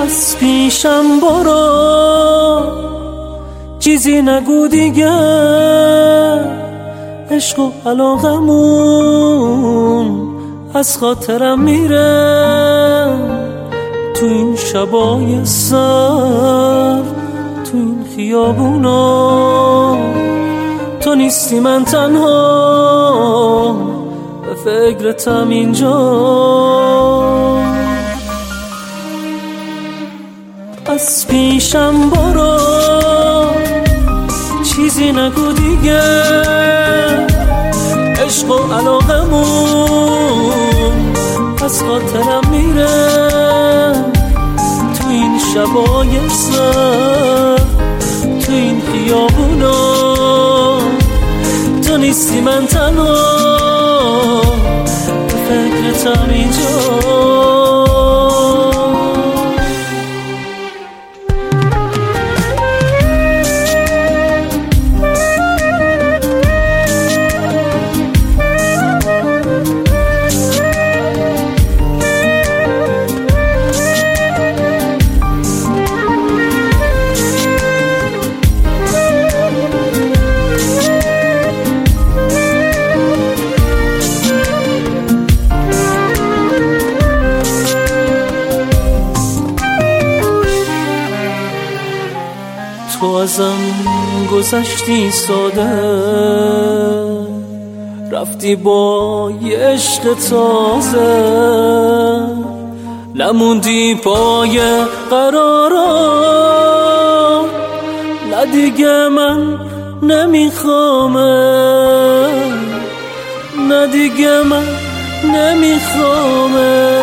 از پیشم برو، چیزی نگو دیگه، عشق و علاقمون از خاطرم میره. تو این شبای سرد، تو این خیابونا، تو نیستی من تنها به فکرتم اینجا. از پیشم برو، چیزی نگو دیگه، عشق و علاقمون از خاطرم میره. تو این شبای سرد، تو این خیابونا، تو نیستی من تنها به فکرتم اینجا. تو ازم گذشتی ساده، رفتی با یه عشق تازه، نموندی پای قرارم. نه دیگه من نمیخوامه، نه دیگه من نمیخوامه.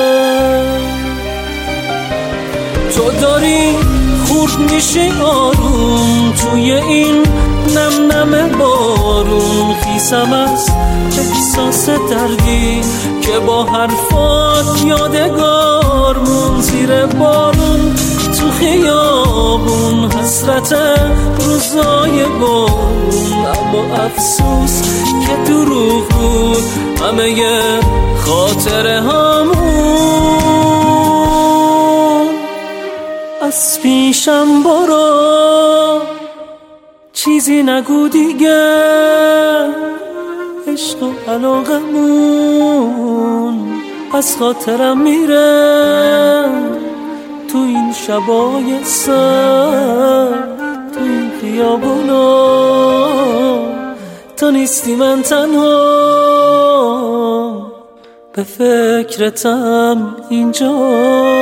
تو داری خورد میشی آروم توی این نم نم بارون. خیسم از احساس دردی که با حرفات یادگار مون. زیر بارون تو خیابون حسرت روزای بارون، اما افسوس که دروغ بود همه خاطره همون. از پیشم برو، چیزی نگو دیگه، عشق و علاقمون از خاطرم میره. تو این شبای سرد، تو این خیابونا، تو نیستی من تنها به فکرتم اینجا.